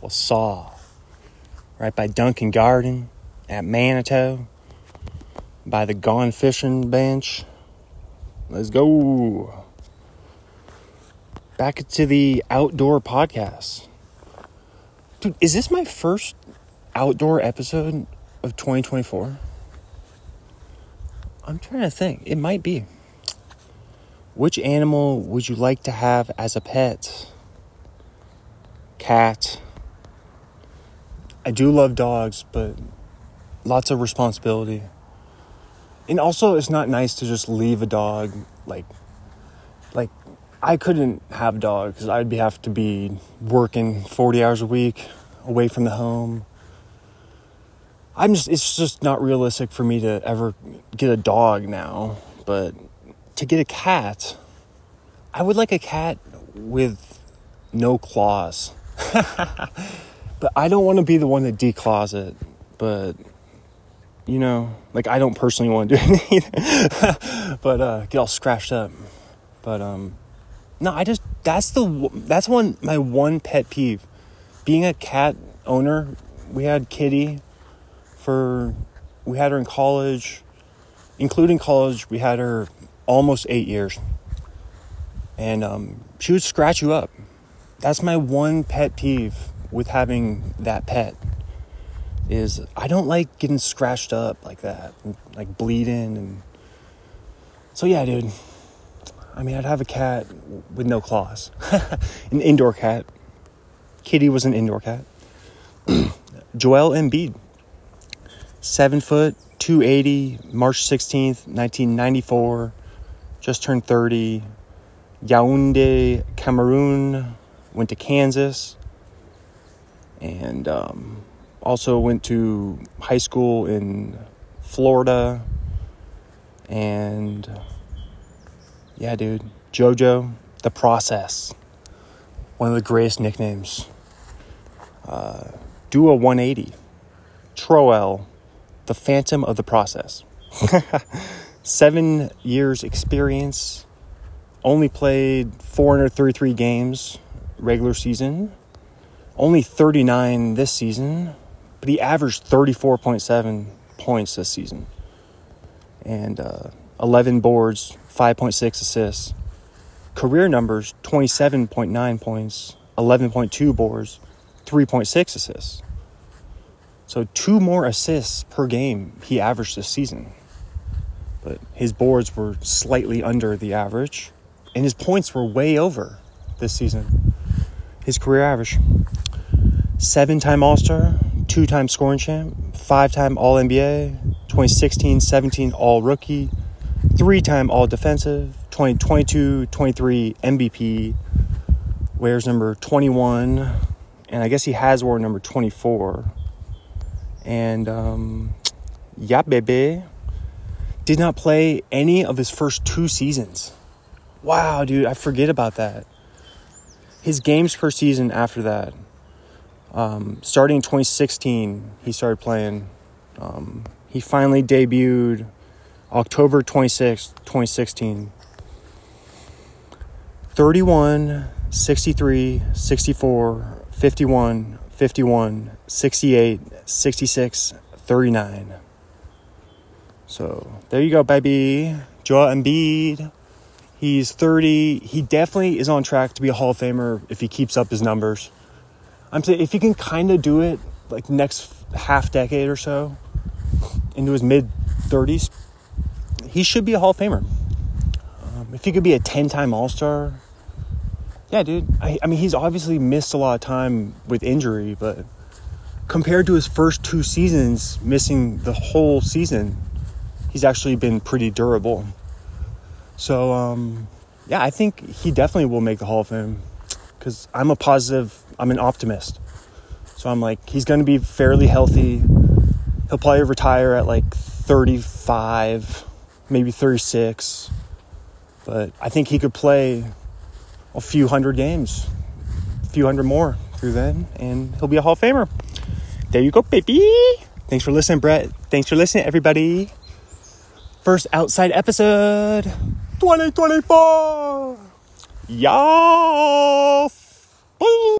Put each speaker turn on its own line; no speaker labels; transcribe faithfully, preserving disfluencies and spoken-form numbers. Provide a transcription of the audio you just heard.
Saw, right by Duncan Garden at Manitou, by the Gone Fishing Bench. Let's go. Back to the outdoor podcast. Dude, is this my first outdoor episode of twenty twenty-four? I'm trying to think. It might be. Which animal would you like to have as a pet? Cat. I do love dogs, but lots of responsibility. And also, it's not nice to just leave a dog. Like, like I couldn't have a dog because I'd be, have to be working forty hours a week away from the home. I'm just, it's just not realistic for me to ever get a dog now. But to get a cat, I would like a cat with no claws. But I don't want to be the one that declaws it. But, you know, like I don't personally want to do it either. But uh, get all scratched up. But um, no, I just that's the that's one my one pet peeve. Being a cat owner, we had Kitty for we had her in college, including college. We had her almost eight years, and um, she would scratch you up. That's my one pet peeve with having that pet, is I don't like getting scratched up like that, and, like bleeding. And so yeah, dude, I mean, I'd have a cat with no claws. An indoor cat. Kitty was an indoor cat. Joel Embiid, seven foot, two eighty, March sixteenth, nineteen ninety-four, just turned thirty, Yaoundé, Cameroon, went to Kansas, and um, also went to high school in Florida. And yeah, dude, JoJo, The Process, one of the greatest nicknames. Uh, do a one eighty, Troel, The Phantom of the Process. Seven years experience, only played four hundred thirty-three games regular season, only thirty-nine this season, but he averaged thirty-four point seven points this season, and uh, eleven boards, five point six assists. Career numbers, twenty-seven point nine points, eleven point two boards, three point six assists. So two more assists per game he averaged this season. But his boards were slightly under the average, and his points were way over this season. His career average. Seven-time All-Star, two-time scoring champ, five-time All-N B A, twenty sixteen seventeen All-Rookie, three-time All-Defensive, twenty twenty-two twenty-three M V P, wears number twenty-one, and I guess he has worn number twenty-four. And, um, yeah, baby, did not play any of his first two seasons. Wow, dude, I forget about that. His games per season after that, um, starting in twenty sixteen, he started playing. Um, he finally debuted October twenty-sixth, twenty sixteen. thirty-one, sixty-three, sixty-four, fifty-one, fifty-one, sixty-eight, sixty-six, thirty-nine. So there you go, baby. Joel Embiid. He's thirty. He definitely is on track to be a Hall of Famer if he keeps up his numbers. I'm saying if he can kind of do it like next half decade or so, into his mid thirties, he should be a Hall of Famer. Um, if he could be a ten-time All-Star, yeah, dude. I, I mean, he's obviously missed a lot of time with injury, but compared to his first two seasons, missing the whole season, he's actually been pretty durable. So, um, yeah, I think he definitely will make the Hall of Fame because I'm a positive, I'm an optimist. So I'm like, he's going to be fairly healthy. He'll probably retire at like thirty-five, maybe thirty-six. But I think he could play a few hundred games, a few hundred more through then, and he'll be a Hall of Famer. There you go, baby. Thanks for listening, Brett. Thanks for listening, everybody. First outside episode, twenty twenty-four. Y'all.